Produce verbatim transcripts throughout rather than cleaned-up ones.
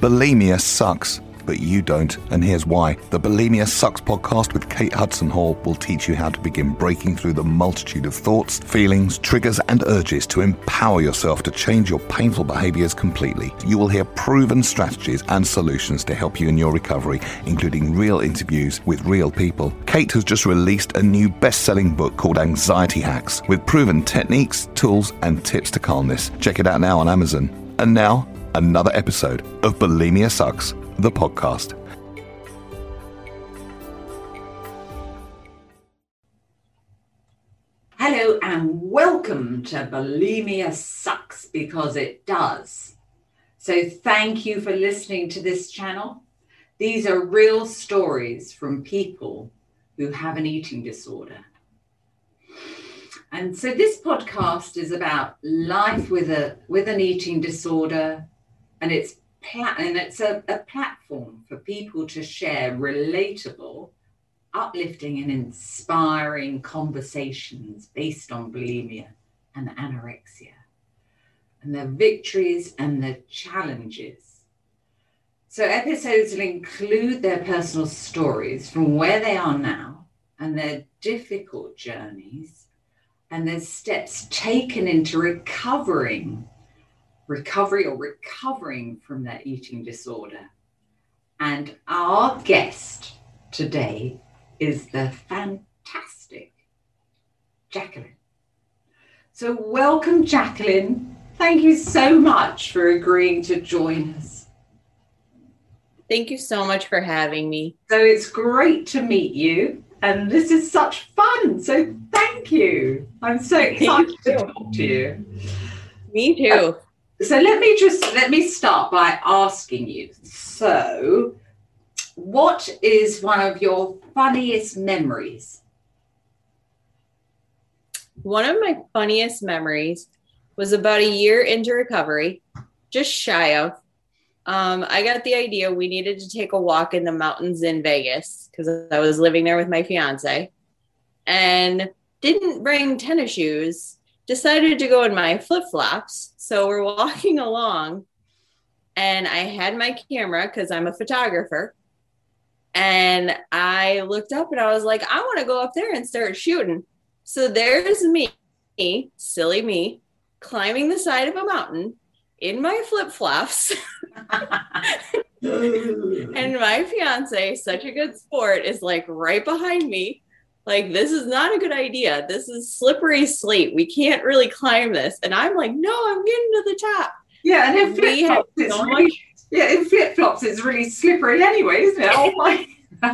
Bulimia sucks, but you don't, and here's why. The Bulimia Sucks podcast with Kate Hudson Hall will teach you how to begin breaking through the multitude of thoughts, feelings, triggers, and urges to empower yourself to change your painful behaviors completely. You will hear proven strategies and solutions to help you in your recovery, including real interviews with real people. Kate has just released a new best-selling book called Anxiety Hacks, with proven techniques, tools, and tips to calmness. Check it out now on Amazon. And now, another episode of Bulimia Sucks, the podcast. Hello and welcome to Bulimia Sucks, because it does. So thank you for listening to this channel. These are real stories from people who have an eating disorder. And so this podcast is about life with a with an eating disorder, and it's pla- and it's a, a platform for people to share relatable, uplifting and inspiring conversations based on bulimia and anorexia, and the victories and the challenges. So episodes will include their personal stories from where they are now and their difficult journeys, and there's steps taken into recovering, recovery or recovering from their eating disorder. And our guest today is the fantastic Jacqueline. So welcome, Jacqueline. Thank you so much for agreeing to join us. Thank you so much for having me. So it's great to meet you. And this is such fun. So thank you. I'm so excited to talk to you. Me too. Uh, so let me just, let me start by asking you. So what is one of your funniest memories? One of my funniest memories was about a year into recovery, just shy of. Um, I got the idea we needed to take a walk in the mountains in Vegas because I was living there with my fiance, and didn't bring tennis shoes, decided to go in my flip-flops. So we're walking along and I had my camera because I'm a photographer, and I looked up and I was like, I want to go up there and start shooting. So there's me, silly me, climbing the side of a mountain in my flip-flops. And my fiance, such a good sport, is like right behind me. Like, this is not a good idea. This is slippery slate. We can't really climb this. And I'm like, no, I'm getting to the top. Yeah, and in flip-flops, it's so really, much- yeah, in flip-flops, it's really slippery anyway, isn't it? Oh my.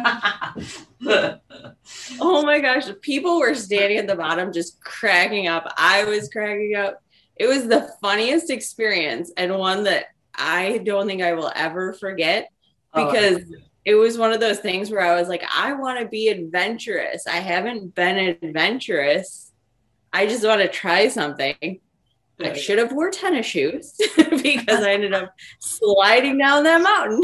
Oh my gosh. People were standing at the bottom just cracking up. I was cracking up. It was the funniest experience, and one that I don't think I will ever forget, because oh, it was one of those things where I was like, I want to be adventurous. I haven't been adventurous. I just want to try something. I should have wore tennis shoes because I ended up sliding down that mountain.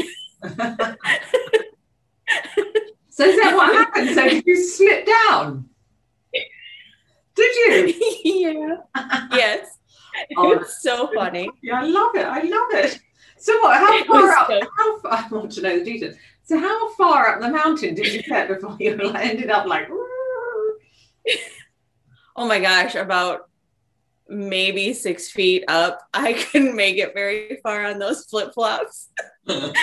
So is that what happened? So did you slip down? Did you? Yeah. Yes. Oh, it's so funny. Yeah, I love it. I love it. So what, how far up, so- how far, I want to know the details. So how far up the mountain did you get before you ended up like, oh my gosh, about maybe six feet up. I couldn't make it very far on those flip-flops. And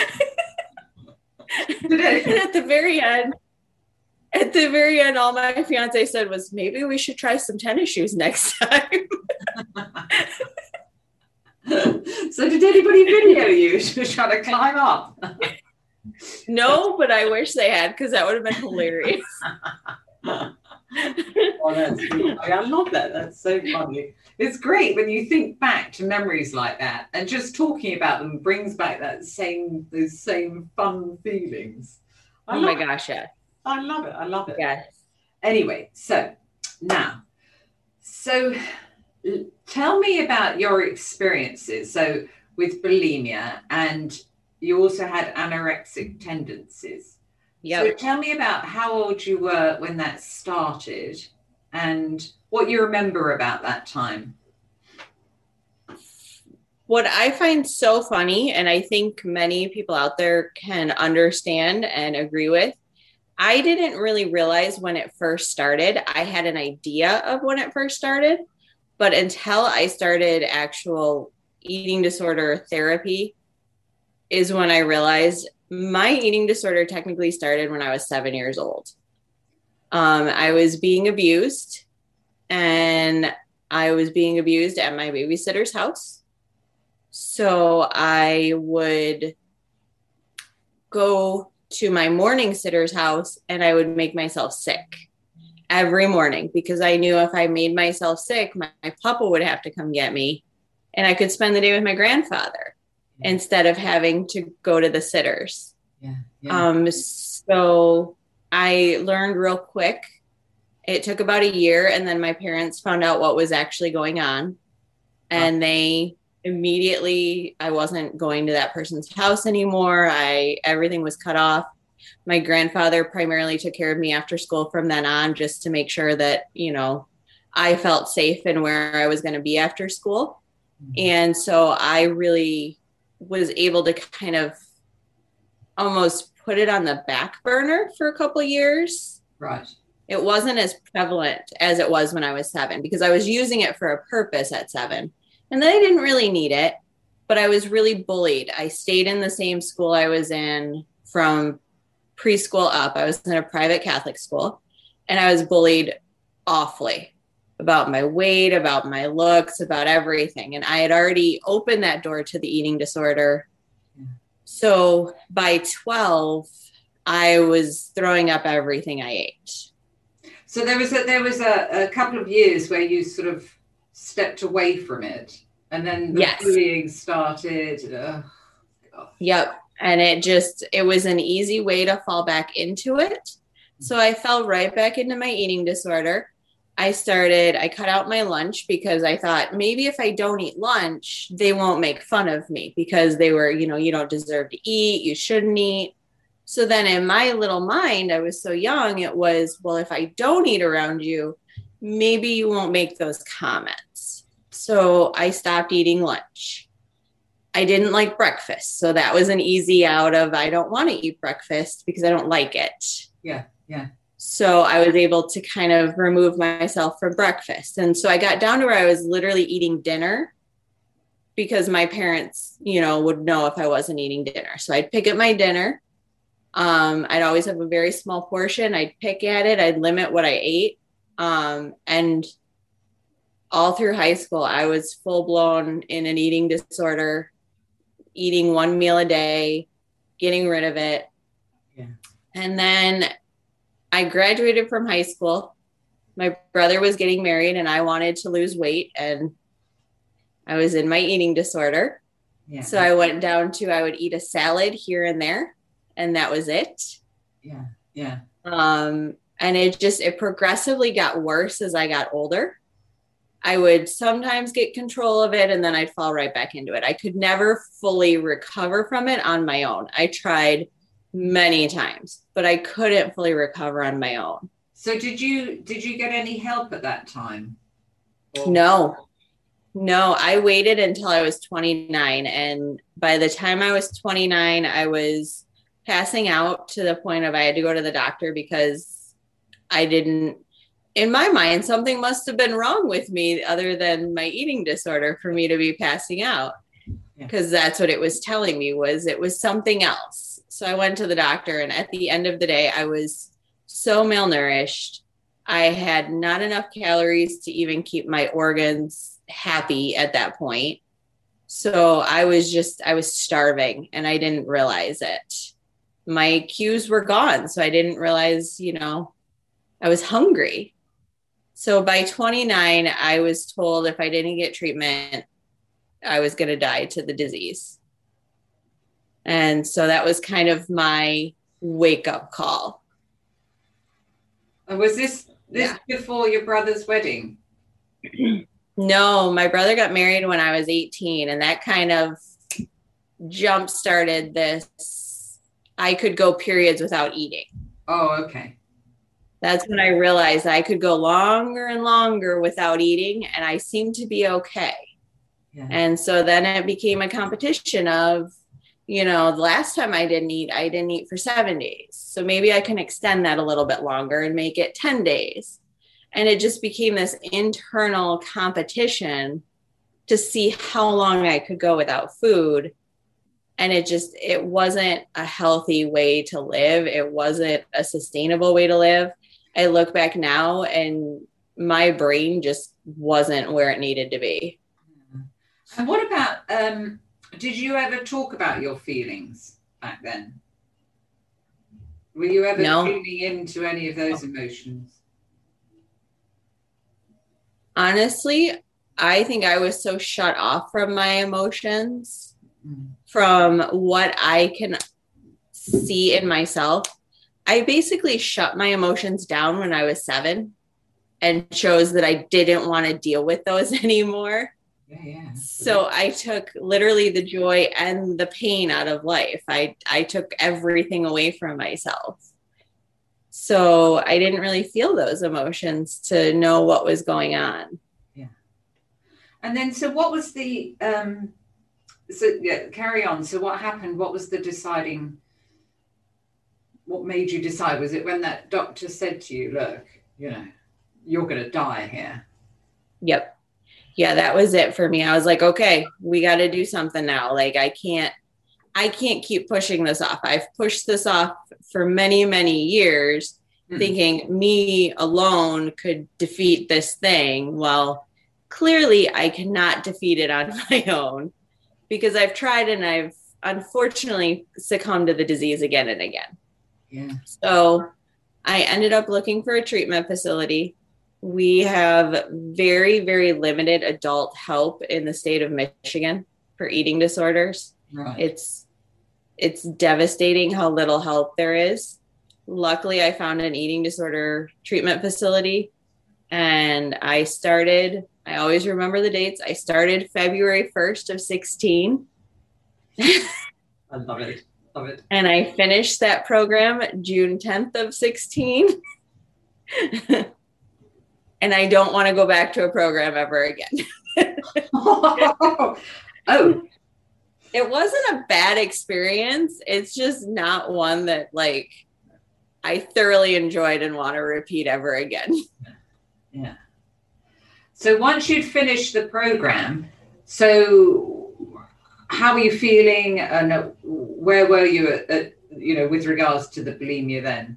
at the very end, At the very end, all my fiance said was, maybe we should try some tennis shoes next time. So did anybody video you trying to climb up? No, but I wish they had, because that would have been hilarious. Oh, that's cool. I love that. That's so funny. It's great when you think back to memories like that, and just talking about them brings back that same, those same fun feelings. I Oh my it. gosh, yeah. I love it. I love it. Yes. Anyway, so now, so tell me about your experiences. So with bulimia, and you also had anorexic tendencies. Yeah. So tell me about how old you were when that started and what you remember about that time. what I find so funny, and I think many people out there can understand and agree with, I didn't really realize when it first started. I had an idea of when it first started, but until I started actual eating disorder therapy is when I realized my eating disorder technically started when I was seven years old. Um, I was being abused, and I was being abused at my babysitter's house. So I would go to my morning sitter's house and I would make myself sick every morning because I knew if I made myself sick, my, my papa would have to come get me and I could spend the day with my grandfather yeah. instead of having to go to the sitters. Yeah. yeah. Um, so I learned real quick. It took about a year, and then my parents found out what was actually going on, and wow. they immediately, I wasn't going to that person's house anymore. I, everything was cut off. My grandfather primarily took care of me after school from then on, just to make sure that, you know, I felt safe in where I was going to be after school. Mm-hmm. And so I really was able to kind of almost put it on the back burner for a couple of years. Right. It wasn't as prevalent as it was when I was seven, because I was using it for a purpose at seven. And then I didn't really need it, but I was really bullied. I stayed in the same school I was in from preschool up. I was in a private Catholic school, and I was bullied awfully about my weight, about my looks, about everything. And I had already opened that door to the eating disorder. So by twelve, I was throwing up everything I ate. So there was a, there was a, a couple of years where you sort of stepped away from it, and then the yes. bullying started. Oh, God. Yep. And it just, it was an easy way to fall back into it. So I fell right back into my eating disorder. I started, I cut out my lunch because I thought maybe if I don't eat lunch, they won't make fun of me because they were, you know, you don't deserve to eat, you shouldn't eat. So then in my little mind, I was so young, it was, well, if I don't eat around you, maybe you won't make those comments. So I stopped eating lunch. I didn't like breakfast. So that was an easy out of, I don't want to eat breakfast because I don't like it. Yeah, yeah. So I was able to kind of remove myself from breakfast. And so I got down to where I was literally eating dinner because my parents, you know, would know if I wasn't eating dinner. So I'd pick up my dinner. Um, I'd always have a very small portion. I'd pick at it. I'd limit what I ate. Um, and all through high school, I was full blown in an eating disorder, eating one meal a day, getting rid of it. Yeah. And then I graduated from high school. My brother was getting married and I wanted to lose weight, and I was in my eating disorder. Yeah. So I went down to, I would eat a salad here and there, and that was it. Yeah. Yeah. Um, and it just, it progressively got worse as I got older. I would sometimes get control of it and then I'd fall right back into it. I could never fully recover from it on my own. I tried many times, but I couldn't fully recover on my own. So did you, did you get any help at that time? Or- No, no, I waited until I was twenty-nine. And by the time I was twenty-nine, I was passing out to the point of I had to go to the doctor because I didn't, in my mind, something must have been wrong with me other than my eating disorder for me to be passing out. Because yeah. that's what it was telling me, was it was something else. So I went to the doctor, and at the end of the day, I was so malnourished. I had not enough calories to even keep my organs happy at that point. So I was just, I was starving and I didn't realize it. My cues were gone. So I didn't realize, you know, I was hungry. So by twenty-nine, I was told if I didn't get treatment, I was going to die to the disease. And so that was kind of my wake up call. And was this, this yeah. before your brother's wedding? No, my brother got married when I was eighteen, and that kind of jump started this. I could go periods without eating. Oh, okay. That's when I realized I could go longer and longer without eating, and I seemed to be okay. Yeah. And so then it became a competition of, you know, the last time I didn't eat, I didn't eat for seven days. So maybe I can extend that a little bit longer and make it ten days. And it just became this internal competition to see how long I could go without food. And it just, it wasn't a healthy way to live. It wasn't a sustainable way to live. I look back now and my brain just wasn't where it needed to be. And what about, um, did you ever talk about your feelings back then? Were you ever No. tuning into any of those emotions? Honestly, I think I was so shut off from my emotions, Mm. from what I can see in myself. I basically shut my emotions down when I was seven and chose that I didn't want to deal with those anymore. Yeah, yeah. So I took literally the joy and the pain out of life. I, I took everything away from myself. So I didn't really feel those emotions to know what was going on. Yeah. And then, so what was the, um, so yeah, carry on. So what happened? What was the deciding, what made you decide? Was it when that doctor said to you, look, you know, you're going to die here? Yep. Yeah, that was it for me. I was like, okay, we got to do something now. Like, I can't, I can't keep pushing this off. I've pushed this off for many, many years, mm. thinking me alone could defeat this thing. Well, clearly I cannot defeat it on my own because I've tried and I've unfortunately succumbed to the disease again and again. Yeah. So I ended up looking for a treatment facility. We have very, very limited adult help in the state of Michigan for eating disorders. Right. It's it's devastating how little help there is. Luckily, I found an eating disorder treatment facility, and I started, I always remember the dates. I started February first of sixteen. I love it. Love it. And I finished that program June tenth of sixteen. And I don't want to go back to a program ever again. Oh, it wasn't a bad experience. It's just not one that like I thoroughly enjoyed and want to repeat ever again. Yeah. So once you'd finished the program, so how were you feeling and where were you at, at you know, with regards to the bulimia then?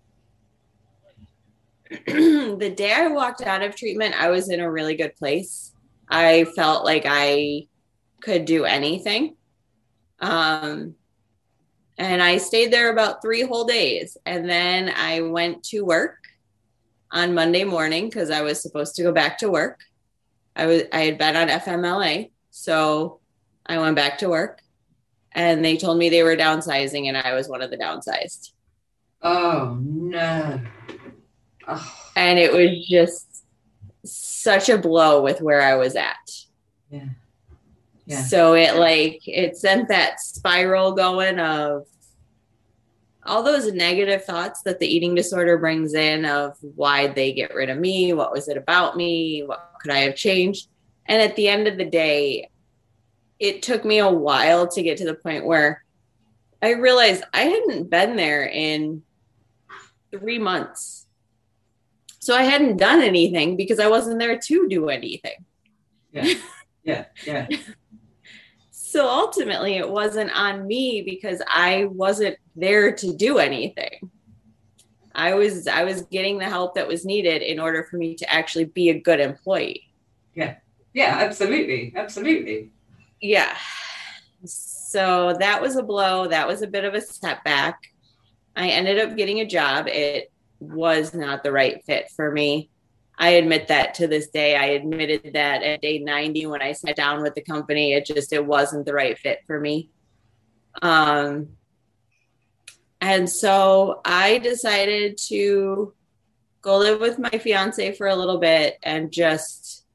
The day I walked out of treatment, I was in a really good place. I felt like I could do anything. Um, and I stayed there about three whole days. And then I went to work on Monday morning because I was supposed to go back to work. I was I had been on F M L A, so I went back to work. And they told me they were downsizing, and I was one of the downsized. Oh, no. Oh. And it was just such a blow with where I was at. Yeah. Yeah. So it like, it sent that spiral going of all those negative thoughts that the eating disorder brings in of why'd they get rid of me? What was it about me? What could I have changed? And at the end of the day, it took me a while to get to the point where I realized I hadn't been there in three months. So I hadn't done anything because I wasn't there to do anything. Yeah, yeah, yeah. So ultimately it wasn't on me because I wasn't there to do anything. I was, I was getting the help that was needed in order for me to actually be a good employee. Yeah, yeah, absolutely, absolutely. Yeah. So that was a blow. That was a bit of a setback. I ended up getting a job. It was not the right fit for me. I admit that to this day. I admitted that at day ninety when I sat down with the company. It just, it wasn't the right fit for me. Um, and so I decided to go live with my fiance for a little bit and just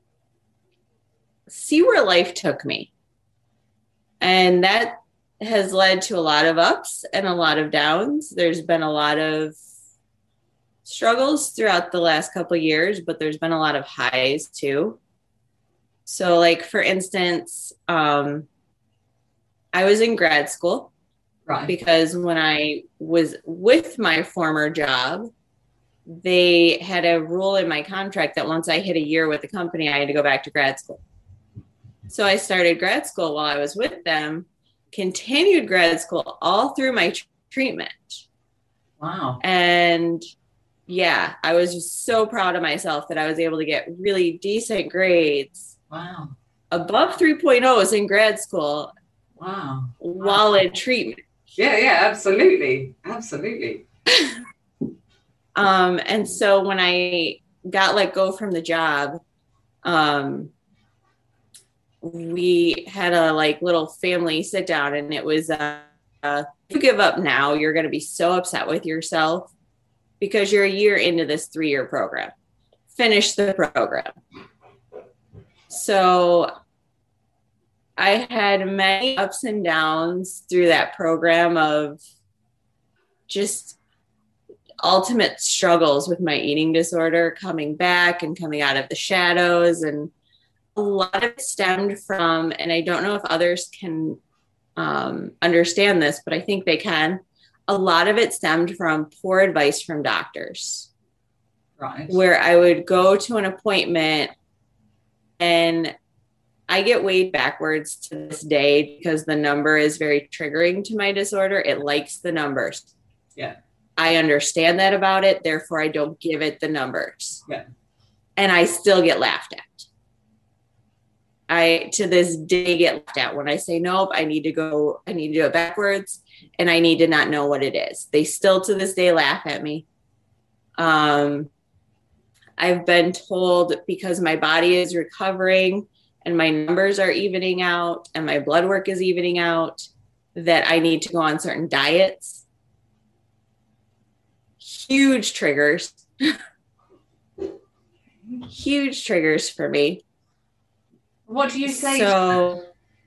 see where life took me. And that has led to a lot of ups and a lot of downs. There's been a lot of struggles throughout the last couple of years, but there's been a lot of highs too. So like, for instance, um, I was in grad school. Right. Because when I was with my former job, they had a rule in my contract that once I hit a year with the company, I had to go back to grad school. So I started grad school while I was with them, continued grad school all through my tr- treatment. Wow. And yeah, I was just so proud of myself that I was able to get really decent grades. Wow. Above three point ohs in grad school. Wow. While wow. in treatment. Yeah, yeah, absolutely. Absolutely. um, and so when I got let go from the job, um, we had a like little family sit down, and it was, uh, uh, if you give up now, you're going to be so upset with yourself because you're a year into this three-year program. Finish the program. So I had many ups and downs through that program of just ultimate struggles with my eating disorder, coming back and coming out of the shadows. And a lot of it stemmed from, and I don't know if others can um, understand this, but I think they can. A lot of it stemmed from poor advice from doctors. Right. Where I would go to an appointment and I get weighed backwards to this day because the number is very triggering to my disorder. It likes the numbers. Yeah. I understand that about it. Therefore, I don't give it the numbers. Yeah. And I still get laughed at. I, to this day, get laughed at when I say, nope, I need to go, I need to do it backwards. And I need to not know what it is. They still to this day laugh at me. Um, I've been told because my body is recovering and my numbers are evening out and my blood work is evening out, that I need to go on certain diets. Huge triggers. Huge triggers for me. What do you say? So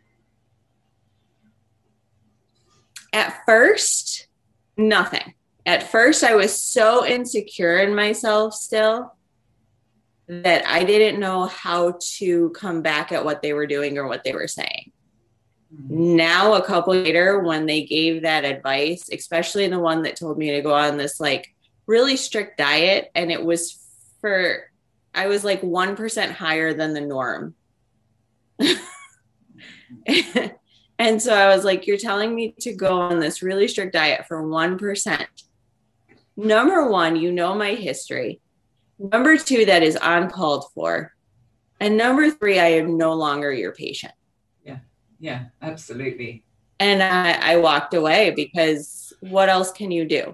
at first, nothing. At first, I was so insecure in myself still that I didn't know how to come back at what they were doing or what they were saying. Mm-hmm. Now, a couple later, when they gave that advice, especially the one that told me to go on this like really strict diet, and it was for, I was like one percent higher than the norm. And so I was like, you're telling me to go on this really strict diet for one percent. Number one, you know my history. Number two, that is uncalled for. And number three, I am no longer your patient. Yeah, yeah, absolutely. And I, I walked away because what else can you do?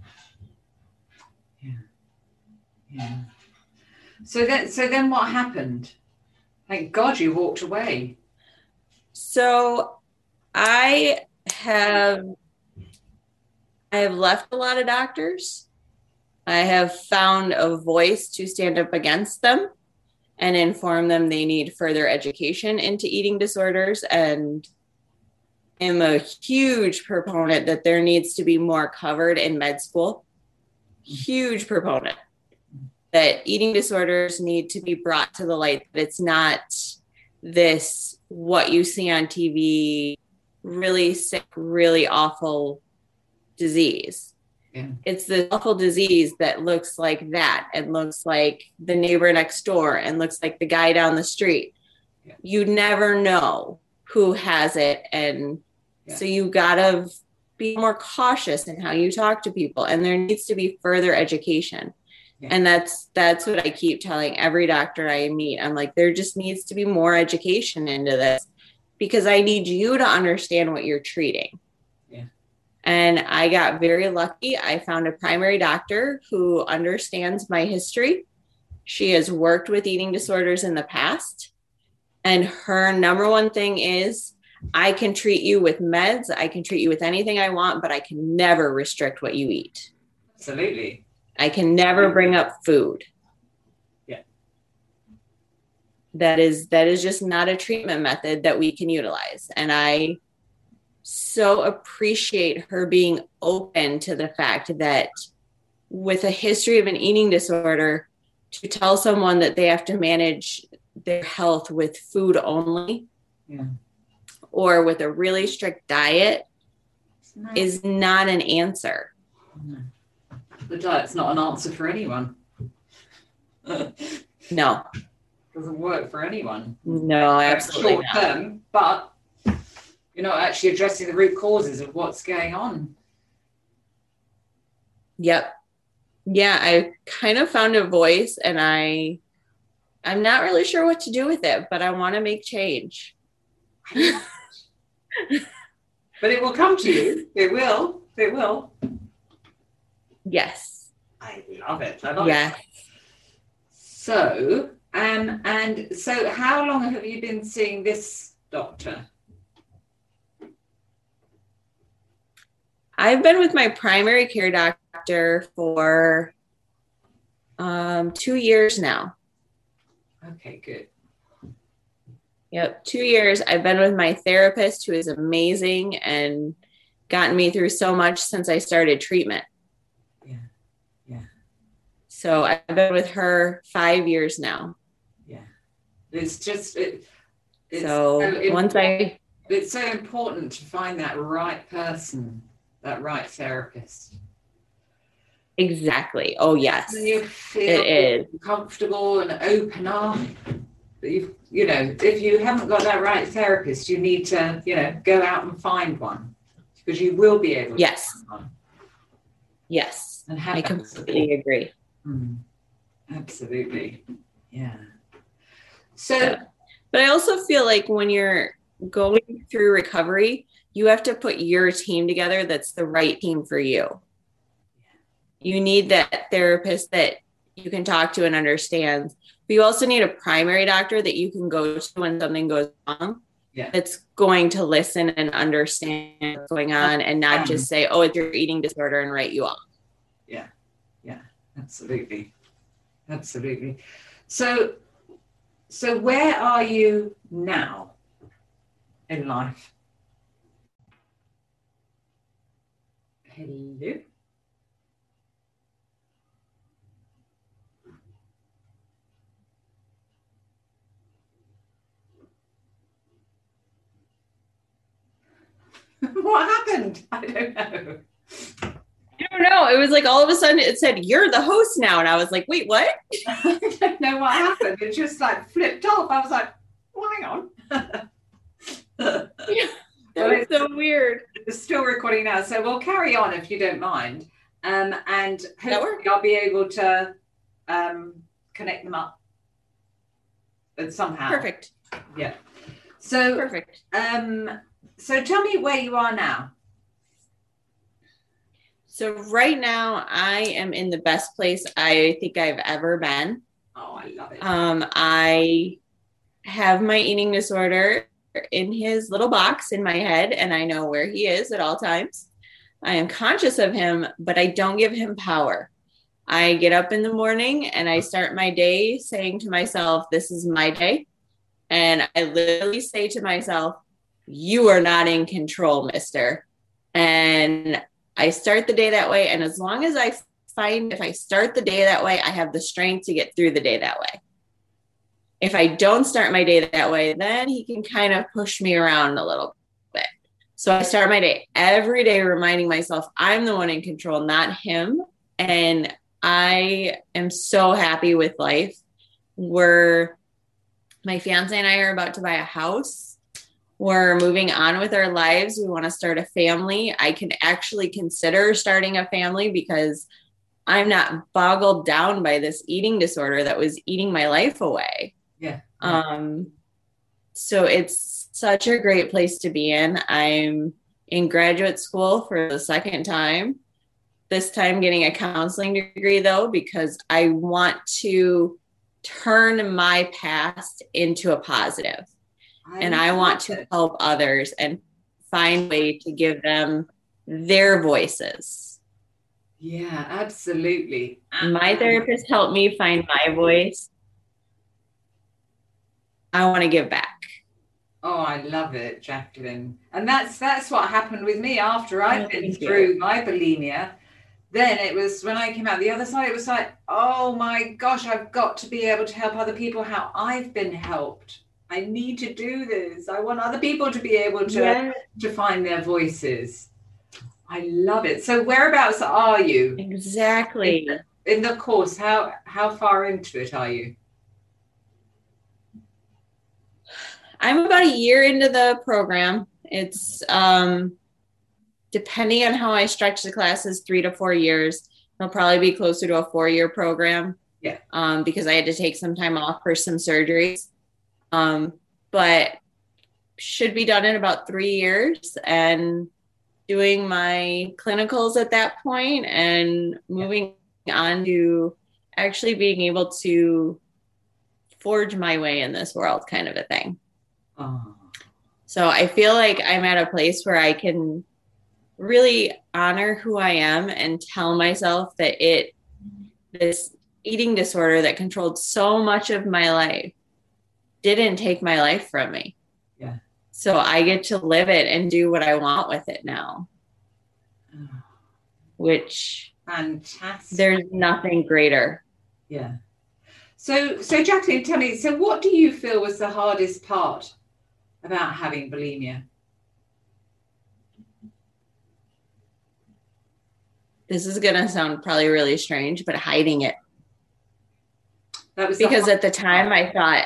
Yeah, yeah. So then, so then what happened? Thank God you walked away. So I have, I have left a lot of doctors. I have found a voice to stand up against them and inform them they need further education into eating disorders, and am a huge proponent that there needs to be more covered in med school. Huge proponent that eating disorders need to be brought to the light, that it's not this, what you see on T V, really sick, really awful disease. Yeah. It's the awful disease that looks like that and looks like the neighbor next door and looks like the guy down the street. Yeah. You never know who has it. And yeah. so you gotta be more cautious in how you talk to people. And there needs to be further education. Yeah. And that's, that's what I keep telling every doctor I meet. I'm like, there just needs to be more education into this because I need you to understand what you're treating. And I got very lucky. I found a primary doctor who understands my history. She has worked with eating disorders in the past. And her number one thing is, I can treat you with meds. I can treat you with anything I want, but I can never restrict what you eat. Absolutely. I can never bring up food. Yeah. That is, that is just not a treatment method that we can utilize. And I so appreciate her being open to the fact that with a history of an eating disorder, to tell someone that they have to manage their health with food only, Yeah. or with a really strict diet No. is not an answer. No. The diet's not an answer for anyone. No. Doesn't work for anyone. No, absolutely Short not. term, but you're not actually addressing the root causes of what's going on. Yep. Yeah, I kind of found a voice, and I I'm not really sure what to do with it, but I want to make change. But it will come to you. It will. It will. Yes. I love it. I love Yes. it. So, um, and so how long have you been seeing this doctor? I've been with my primary care doctor for um, two years now. Okay, good. Yep, two years. I've been with my therapist, who is amazing and gotten me through so much since I started treatment. Yeah, yeah, So I've been with her five years now. yeah. It's just it, it's So so once I it's so important to find that right person, that right therapist. exactly. Oh yes, And you feel it is. comfortable and open up. You, you know, if you haven't got that right therapist, you need to, you know, go out and find one, because you will be able to Yes. find one Yes, and have I that completely support. agree. Mm, absolutely. Yeah. So, Yeah. But I also feel like when you're going through recovery, you have to put your team together that's the right team for you. You need that therapist that you can talk to and understands. But you also need a primary doctor that you can go to when something goes wrong. Yeah. That's going to listen and understand what's going on, and not just say, oh, it's your eating disorder, and write you off. yeah, yeah, absolutely. Absolutely. So, so where are you now in life? Hello? What happened? I don't know. I don't know. It was like all of a sudden it said, you're the host now. And I was like, wait, what? I don't know what happened. It just like flipped off. I was like, well, hang on. Yeah, that was so weird. It's still recording now, so we'll carry on if you don't mind. Um, and hopefully I'll be able to um, connect them up but somehow. Perfect. Yeah. So, Perfect. um, so tell me where you are now. So right now I am in the best place I think I've ever been. Oh, I love it. Um, I have my eating disorder in his little box in my head, and I know where he is at all times. I am conscious of him, but I don't give him power. I get up in the morning and I start my day saying to myself, this is my day. And I literally say to myself, you are not in control, mister. And I start the day that way. And as long as I find, if I start the day that way, I have the strength to get through the day that way. If I don't start my day that way, then he can kind of push me around a little bit. So I start my day every day reminding myself I'm the one in control, not him. And I am so happy with life. We're, my fiance and I are about to buy a house. We're moving on with our lives. We want to start a family. I can actually consider starting a family because I'm not boggled down by this eating disorder that was eating my life away. Yeah. Um, so it's such a great place to be in. I'm in graduate school for the second time. This time getting a counseling degree though, because I want to turn my past into a positive. I And I want to it. help others and find a way to give them their voices. Yeah, absolutely. My therapist helped me find my voice. I want to give back. Oh, I love it, Jacqueline. And that's that's what happened with me after I've Oh, been thank you. through my bulimia. then it was when I came out the other side, it was like, oh my gosh, I've got to be able to help other people how I've been helped. I need to do this. I want other people to be able to, Yeah. to find their voices. I love it. So whereabouts are you? Exactly. In the, in the course, how, how far into it are you? I'm about a year into the program. It's um, depending on how I stretch the classes, three to four years. It'll probably be closer to a four-year program. Yeah. Um, because I had to take some time off for some surgeries. Um, but should be done in about three years and doing my clinicals at that point and moving yeah. on to actually being able to forge my way in this world, kind of a thing. Oh. So I feel like I'm at a place where I can really honor who I am and tell myself that it, this eating disorder that controlled so much of my life didn't take my life from me. Yeah. So I get to live it and do what I want with it now. Oh. Which fantastic. There's nothing greater. Yeah. So, so Jacqueline, tell me, so what do you feel was the hardest part about having bulimia? This is going to sound probably really strange, but hiding it. That was because the at the time I thought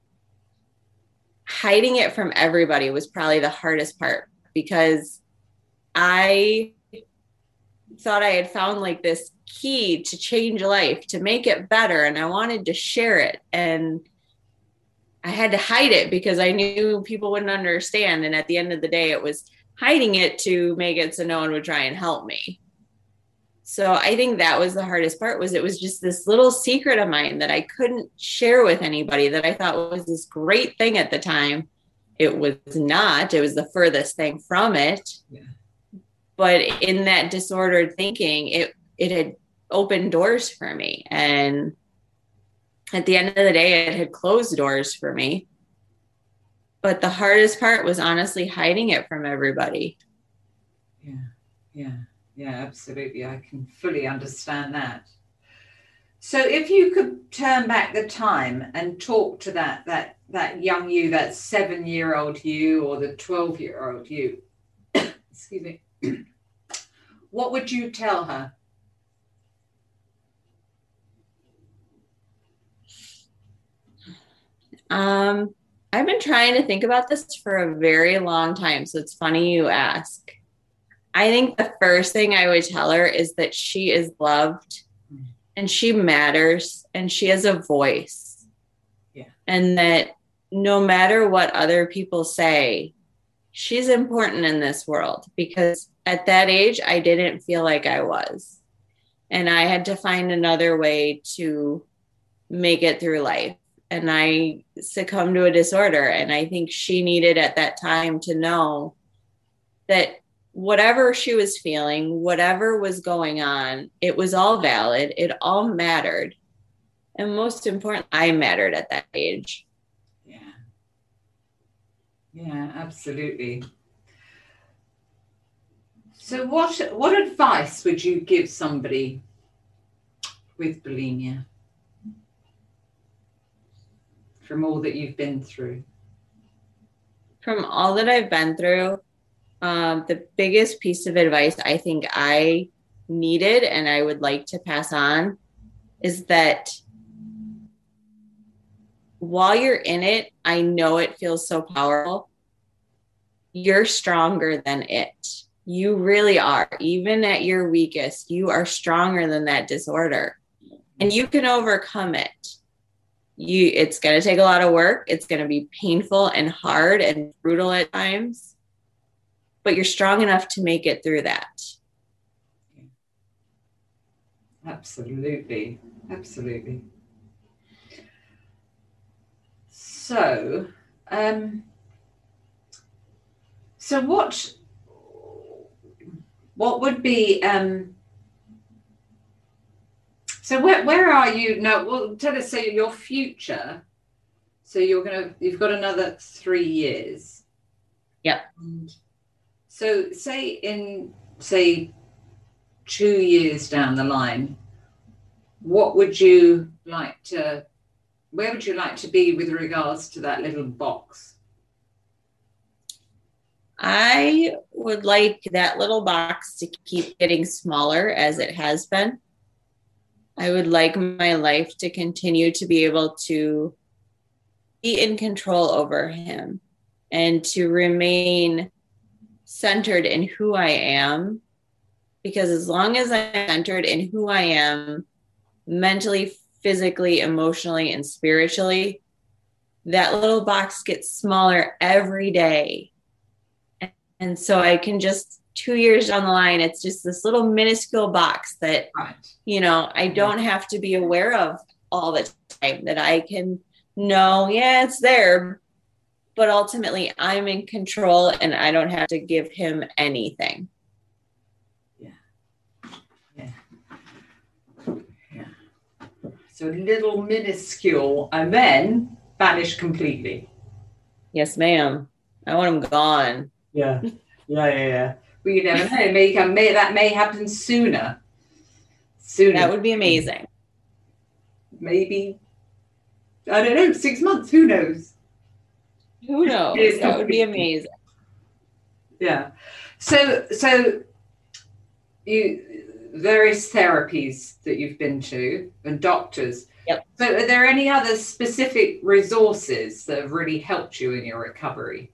hiding it from everybody was probably the hardest part, because I thought I had found like this key to change life, to make it better. And I wanted to share it. And I had to hide it because I knew people wouldn't understand. And at the end of the day, it was hiding it to make it so no one would try and help me. So I think that was the hardest part, was it was just this little secret of mine that I couldn't share with anybody, that I thought was this great thing at the time. It was not. It was the furthest thing from it. Yeah. But in that disordered thinking, it it had opened doors for me. And at the end of the day, it had closed doors for me. But the hardest part was honestly hiding it from everybody. Yeah, yeah. Yeah, absolutely. I can fully understand that. So if you could turn back the time and talk to that that that young you, that seven-year-old you or the twelve-year-old you, excuse me, what would you tell her? Um, I've been trying to think about this for a very long time, so it's funny you ask. I think the first thing I would tell her is that she is loved and she matters and she has a voice. Yeah. And that no matter what other people say, she's important in this world, because at that age, I didn't feel like I was. And I had to find another way to make it through life. And I succumbed to a disorder. And I think she needed at that time to know that whatever she was feeling, whatever was going on, it was all valid. It all mattered. And most important, I mattered at that age. Yeah. Yeah, absolutely. So what, what advice would you give somebody with bulimia from all that you've been through? From all that I've been through, Um, the biggest piece of advice I think I needed and I would like to pass on is that while you're in it, I know it feels so powerful. You're stronger than it. You really are. Even at your weakest, you are stronger than that disorder, and you can overcome it. You, it's going to take a lot of work. It's going to be painful and hard and brutal at times. But you're strong enough to make it through that. Absolutely. Absolutely. So, um, so what, what would be, um, so where, where are you now? Well, tell us, so your future. So you're going to, you've got another three years. Yep. And so say in, say, two years down the line, what would you like to, where would you like to be with regards to that little box? I would like that little box to keep getting smaller as it has been. I would like my life to continue to be able to be in control over him and to remain centered in who I am. Because as long as I'm centered in who I am, mentally, physically, emotionally, and spiritually, that little box gets smaller every day. And so I can just, two years down the line, it's just this little minuscule box that, right. you know, I don't have to be aware of all the time, that I can know, yeah, it's there, but ultimately I'm in control and I don't have to give him anything. Yeah. Yeah. Yeah. So little minuscule and then vanish completely. Yes, ma'am. I want him gone. Yeah, yeah, yeah, yeah. Well, you never know. May, may that may happen sooner. Sooner. That would be amazing. Maybe, I don't know, six months. Who knows? Who knows? That would be amazing. Yeah. So, so you various therapies that you've been to and doctors. Yep. So, are there any other specific resources that have really helped you in your recovery?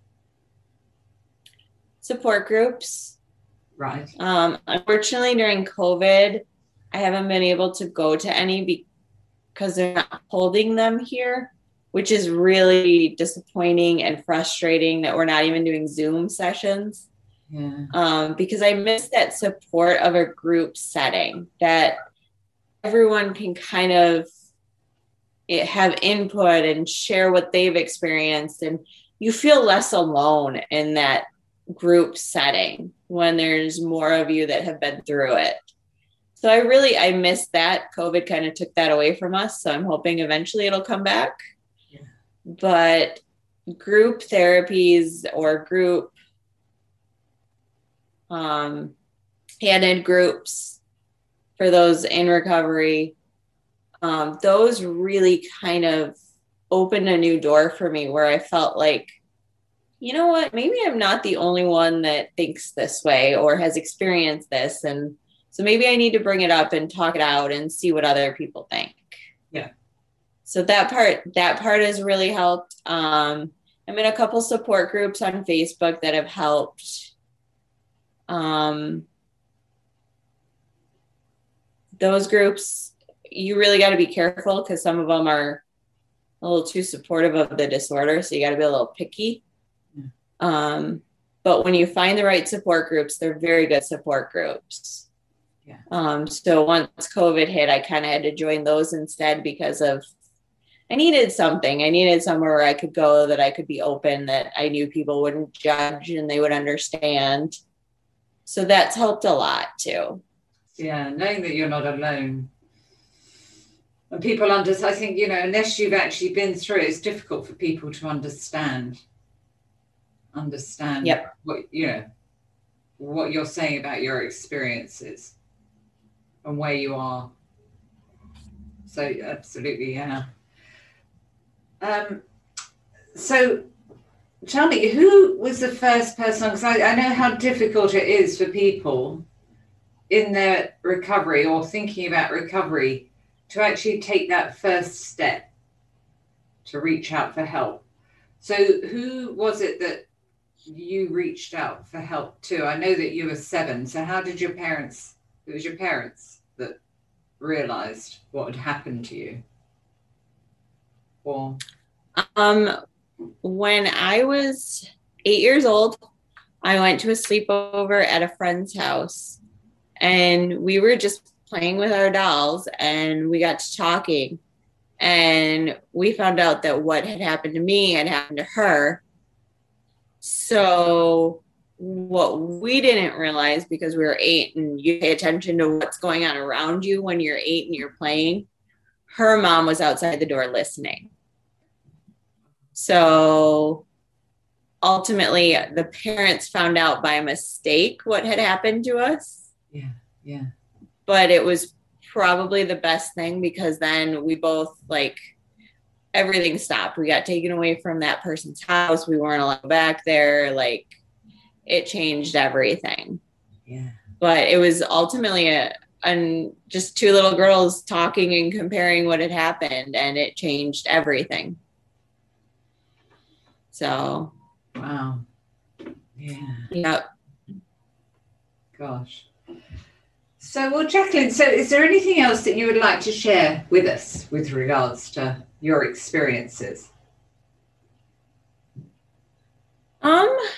Support groups. Right. Um, unfortunately, during COVID, I haven't been able to go to any because they're not holding them here, which is really disappointing and frustrating that we're not even doing Zoom sessions. Yeah. Um, because I miss that support of a group setting that everyone can kind of have input and share what they've experienced, and you feel less alone in that group setting when there's more of you that have been through it. So I really, I miss that. COVID kind of took that away from us. So I'm hoping eventually it'll come back. Yeah. But group therapies or group um, handed groups for those in recovery, um, those really kind of opened a new door for me where I felt like, you know what, maybe I'm not the only one that thinks this way or has experienced this. And so maybe I need to bring it up and talk it out and see what other people think. Yeah. So that part, that part has really helped. Um, I'm in a couple support groups on Facebook that have helped. Um, those groups, you really got to be careful because some of them are a little too supportive of the disorder. So you got to be a little picky. Um, but when you find the right support groups, they're very good support groups. Yeah. Um, so once COVID hit, I kind of had to join those instead because of, I needed something. I needed somewhere where I could go that I could be open, that I knew people wouldn't judge and they would understand. So that's helped a lot too. Yeah, knowing that you're not alone. And people understand, I think, you know, unless you've actually been through it, it's difficult for people to understand. Understand Yep. what, you know, what you're saying about your experiences and where you are. So absolutely, yeah. Um, so tell me, who was the first person, because I, I know how difficult it is for people in their recovery or thinking about recovery to actually take that first step to reach out for help. So who was it that you reached out for help to? I know that you were seven. So how did your parents, it was your parents that realized what had happened to you? Or Um, when I was eight years old, I went to a sleepover at a friend's house and we were just playing with our dolls and we got to talking and we found out that what had happened to me had happened to her. So what we didn't realize, because we were eight and you pay attention to what's going on around you when you're eight and you're playing, her mom was outside the door listening. So ultimately the parents found out by mistake what had happened to us. yeah, Yeah. But it was probably the best thing because then we both like everything stopped. We got taken away from that person's house. We weren't allowed back there. Like it changed everything. Yeah. But it was ultimately a, and just two little girls talking and comparing what had happened, and it changed everything. So, wow. Yeah. Yep. Gosh. So, well, Jacqueline, so is there anything else that you would like to share with us with regards to your experiences? Um, I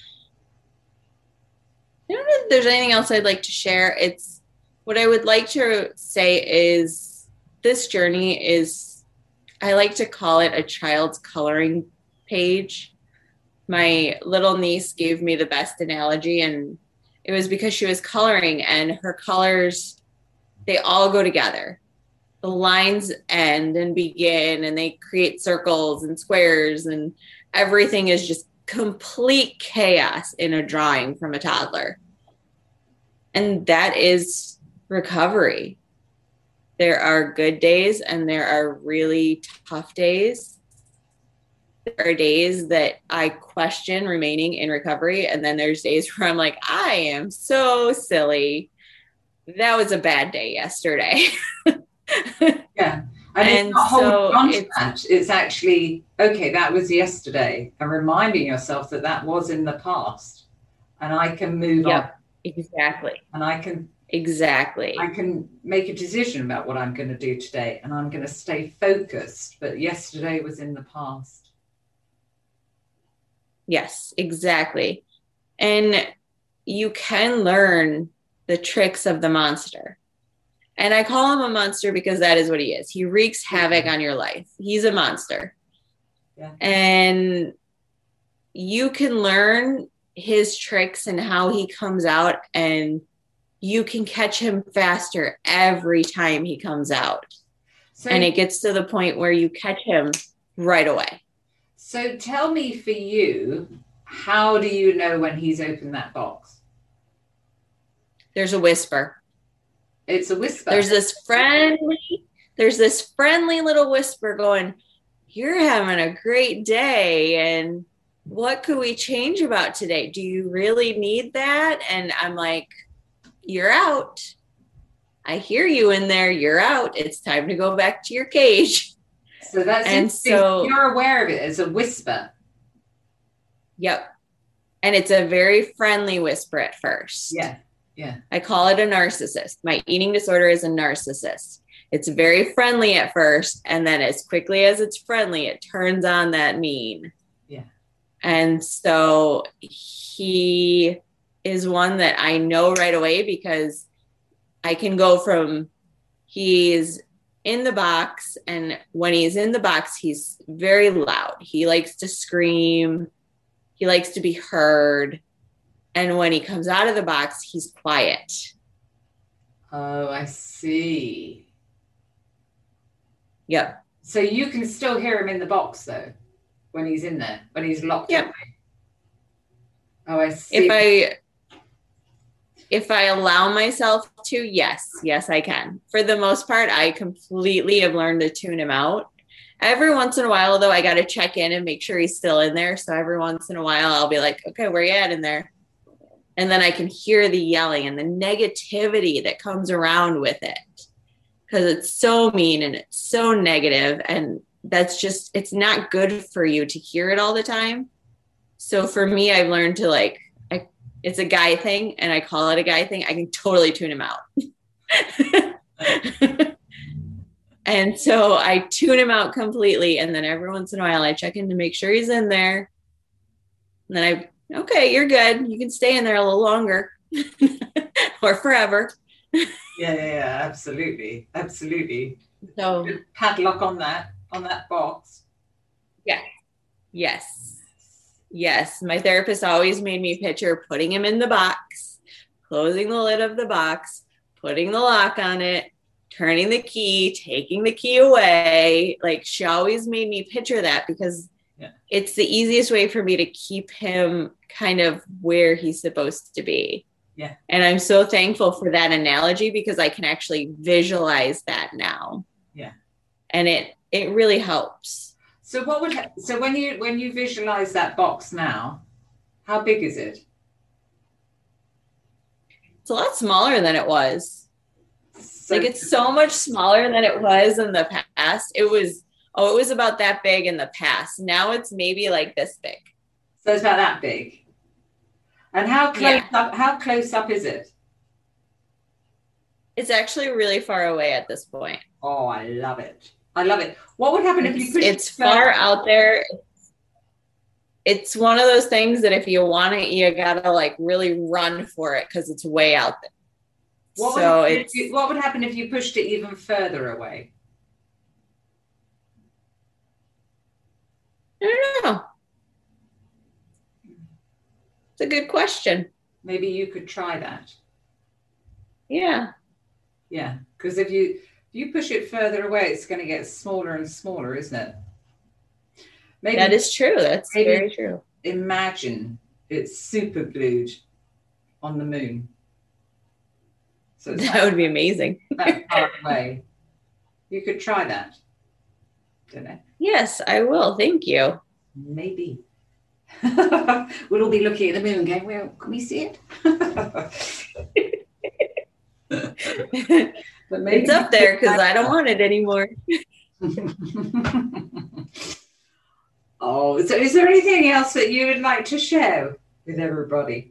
don't know if there's anything else I'd like to share. It's what I would like to say is this journey is, I like to call it a child's coloring page. My little niece gave me the best analogy, and it was because she was coloring and her colors, they all go together. The lines end and begin and they create circles and squares, and everything is just complete chaos in a drawing from a toddler. And that is recovery. There are good days and there are really tough days. There are days that I question remaining in recovery. And then there's days where I'm like, I am so silly. That was a bad day yesterday. Yeah. And, and it's not holding so on to it's, that. It's actually, okay, that was yesterday, and reminding yourself that that was in the past, and I can move yep, on. Exactly. And I can Exactly. I can make a decision about what I'm going to do today, and I'm going to stay focused. But yesterday was in the past. Yes, exactly. And you can learn the tricks of the monster. And I call him a monster because that is what he is. He wreaks havoc on your life. He's a monster. Yeah. And you can learn his tricks and how he comes out, and you can catch him faster every time he comes out. So, and it gets to the point where you catch him right away. So tell me, for you, how do you know when he's opened that box? There's a whisper. It's a whisper. There's this friendly, there's this friendly little whisper going, you're having a great day, and what could we change about today? Do you really need that? And I'm like, you're out. I hear you in there. You're out. It's time to go back to your cage. So that's and so you're aware of it as a whisper. Yep. And it's a very friendly whisper at first. Yeah. Yeah. I call it a narcissist. My eating disorder is a narcissist. It's very friendly at first, and then as quickly as it's friendly, it turns on that mean. Yeah. And so he is one that I know right away, because I can go from he's in the box, and when he's in the box, he's very loud. He likes to scream. He likes to be heard. And when he comes out of the box, he's quiet. Oh, I see. Yep. So you can still hear him in the box, though, when he's in there, when he's locked yep. away. Oh, I see. If I if I allow myself to, yes, yes, I can. For the most part, I completely have learned to tune him out. Every once in a while, though, I got to check in and make sure he's still in there. So every once in a while, I'll be like, okay, where you at in there? And then I can hear the yelling and the negativity that comes around with it, because it's so mean and it's so negative. And that's just, it's not good for you to hear it all the time. So for me, I've learned to like, I, it's a guy thing, and I call it a guy thing. I can totally tune him out. And so I tune him out completely. And then every once in a while I check in to make sure he's in there. And then I, okay, you're good. You can stay in there a little longer or forever. Yeah, yeah, yeah, absolutely. Absolutely. So good padlock on that, on that box. Yeah. Yes. Yes. My therapist always made me picture putting him in the box, closing the lid of the box, putting the lock on it, turning the key, taking the key away. Like, she always made me picture that, because yeah. It's the easiest way for me to keep him kind of where he's supposed to be. Yeah. And I'm so thankful for that analogy because I can actually visualize that now. Yeah. And it it really helps. So what would ha- so when you when you visualize that box now, how big is it? It's a lot smaller than it was. So, like it's so much smaller than it was in the past. It was oh, it was about that big in the past. Now it's maybe like this big. So it's about that big. And how close Yeah. up how close up is it? It's actually really far away at this point. Oh, I love it. I love it. What would happen if you It's, pushed it's it further? far out there. It's one of those things that if you want it, you gotta like really run for it because it's way out there. What, so would it's you, what would happen if you pushed it even further away? I don't know. It's a good question. Maybe you could try that. Yeah. Yeah, because if you if you push it further away, it's going to get smaller and smaller, isn't it? Maybe That is true. That's maybe very true. Imagine it's super glued on the moon. So it's That would be amazing. that far away. You could try that. Don't know. Yes, I will. Thank you. Maybe. We'll all be looking at the moon going, well, can we see it? But maybe It's up there because I don't want it anymore. Oh, so is there anything else that you would like to share with everybody?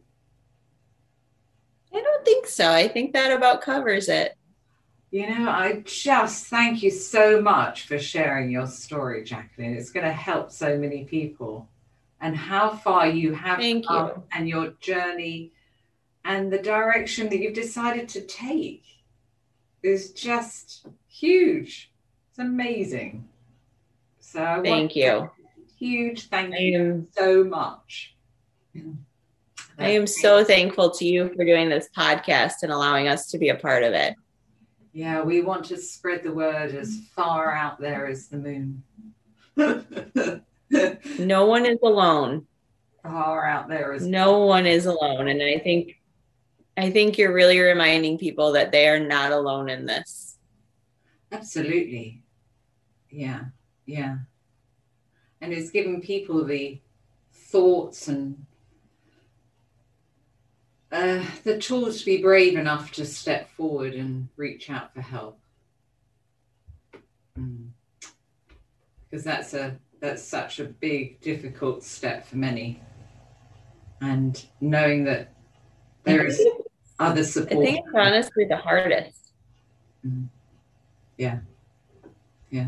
I don't think so. I think that about covers it. You know, I just thank you so much for sharing your story, Jacqueline. It's going to help so many people. And how far you have Thank come you. and your journey and the direction that you've decided to take is just huge. It's amazing. So I want Thank you. huge thank I you am so much. I am so thankful to you for doing this podcast and allowing us to be a part of it. Yeah, we want to spread the word as far out there as the moon. No one is alone. Far out there as No one is alone. And I think I think you're really reminding people that they are not alone in this. Absolutely. Yeah, yeah. And it's giving people the thoughts and uh, the tools to be brave enough to step forward and reach out for help. Mm. Because that's a that's such a big, difficult step for many. And knowing that there is other I support. think it's honestly the hardest. Mm. Yeah. Yeah.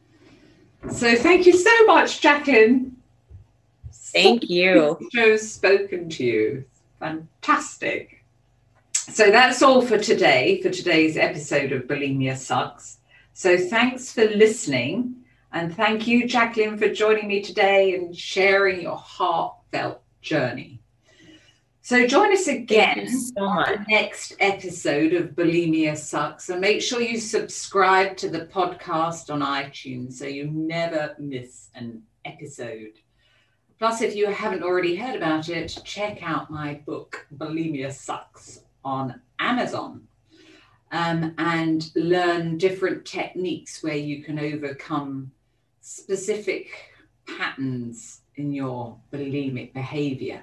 So thank you so much, Jacqueline. Thank you. Joe's spoken to you. Fantastic. So that's all for today, for today's episode of Bulimia Sucks. So thanks for listening. And thank you, Jacqueline, for joining me today and sharing your heartfelt journey. So join us again Thank you so on much. the next episode of Bulimia Sucks. And make sure you subscribe to the podcast on iTunes so you never miss an episode. Plus, if you haven't already heard about it, check out my book, Bulimia Sucks, on Amazon. Um, and learn different techniques where you can overcome specific patterns in your bulimic behavior.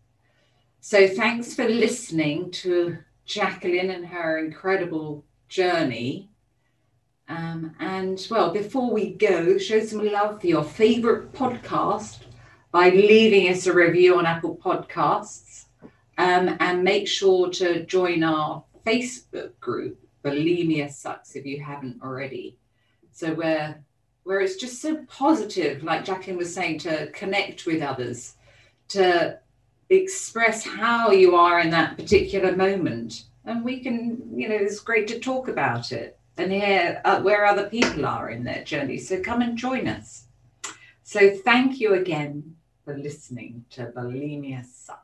So thanks for listening to Jacqueline and her incredible journey. Um, and well, before we go, show some love for your favorite podcast by leaving us a review on Apple Podcasts. Um, and make sure to join our Facebook group, Bulimia Sucks, if you haven't already. So where, where it's just so positive, like Jacqueline was saying, to connect with others, to express how you are in that particular moment. And we can, you know, it's great to talk about it and hear uh, where other people are in their journey. So come and join us. So thank you again for listening to Bulimia Sucks.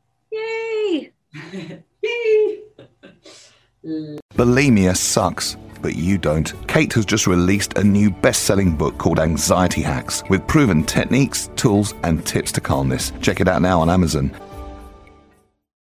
Yay! Yay! Bulimia Sucks but you don't. Kate has just released a new best-selling book called Anxiety Hacks with proven techniques, tools, and tips to calmness. Check it out now on Amazon.